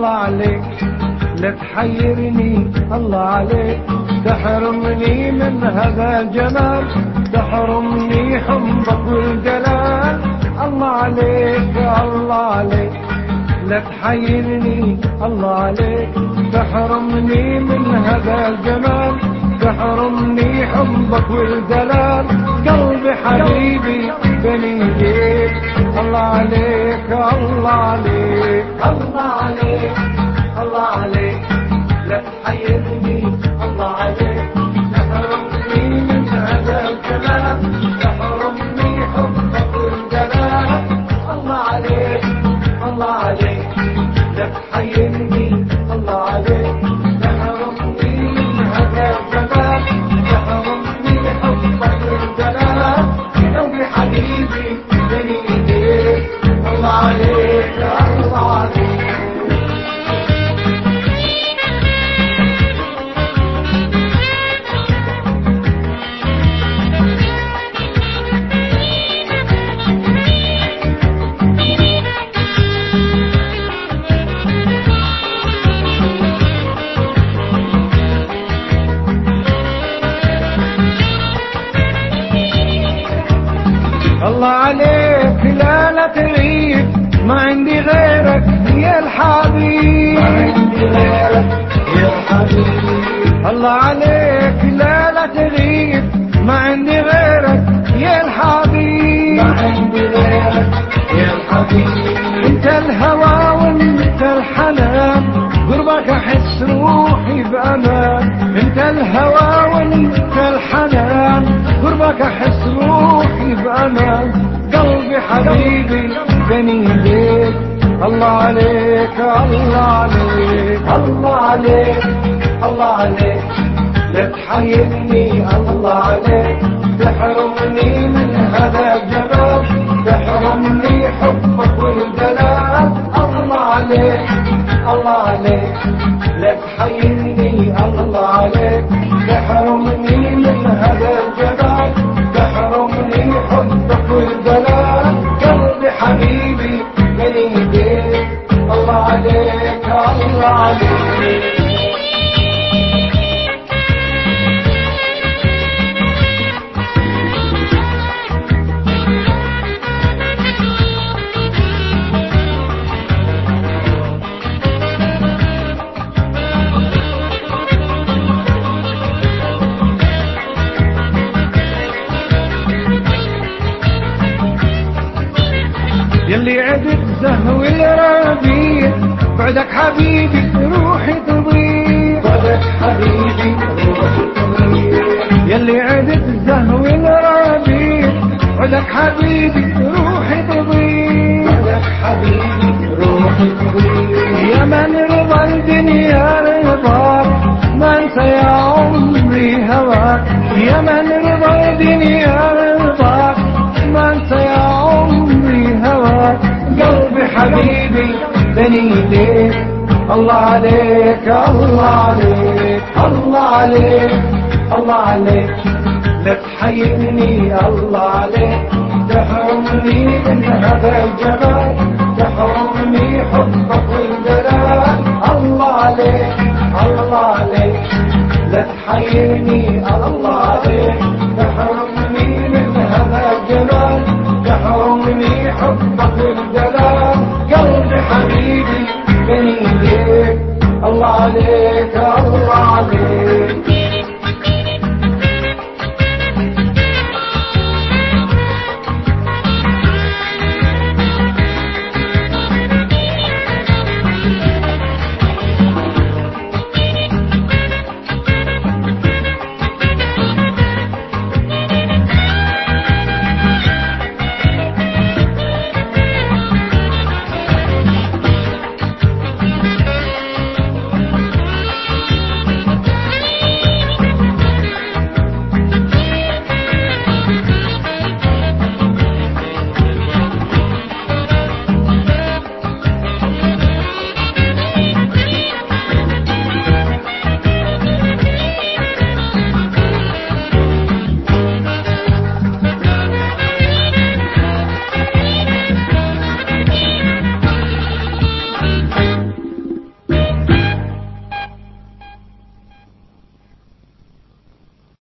الله عليك لا تحيرني، الله عليك تحرمني من هذا الجمال، تحرمني حبك والجلال. الله عليك الله عليك لا تحيرني، الله عليك تحرمني من هذا الجمال، تحرمني حبك والدلال. قلبي حبيبي بين ايديك، الله عليك الله عليك الله عليك الله عليك لا تحيرني، الله عليك تحرمني من هذا الجمال، تحرمني حبك والدلال. الله عليك الله عليك لا تحيرني، الله عليك تحرمني من هذا الجمال، تحرمني حبك والدلال. قلبي حبيبي بين ايديك، الله عليك الله عليك. الله عليك لا تغيب، ما عندي غيرك يا الحبيب، ما عندي غيرك يا الحبيب. الله عليك لا تغيب، ما عندي غيرك يا الحبيب، ما عندي غيرك يا الحبيب. انت الهوى وانت الحنان، قربك احس روحي بامان. انت الهوى وانت الحنان، قربك احس روحي بامان. قلبي حبيبي بين ايديك، الله عليك الله عليك الله عليك الله عليك لا تحيرني، الله عليك تحرمني من هذا الجمال، تحرمني حبك والدلال. الله عليك الله عليك لا تحيرني، الله عليك تحرمني من هذا الجمال، تحرمني حبك والدلال. قلبي حبيبي بين ايديك، الله عليك الله عليك. يلي عدت زهو الربيع، بعدك حبيبي روحي تضيع، بعدك حبيبي روحي تضيع. يلي عدت زهو الربيع، بعدك حبيبي روحي تضيع، بعدك حبيبي روحي تضيع. يا من رضا الدنيا رضاك، ما انسى يا عمري هواك. يا من رضا الدنيا رضاك، ما انسى يا عمري هواك. قلبي حبيبي بين ايديك، الله عليك الله عليك الله عليك الله عليك لا تحيرني، الله عليك تحرمني من هذا الجمال، تحرمني حبك والدلال. الله عليك الله عليك لا تحيرني،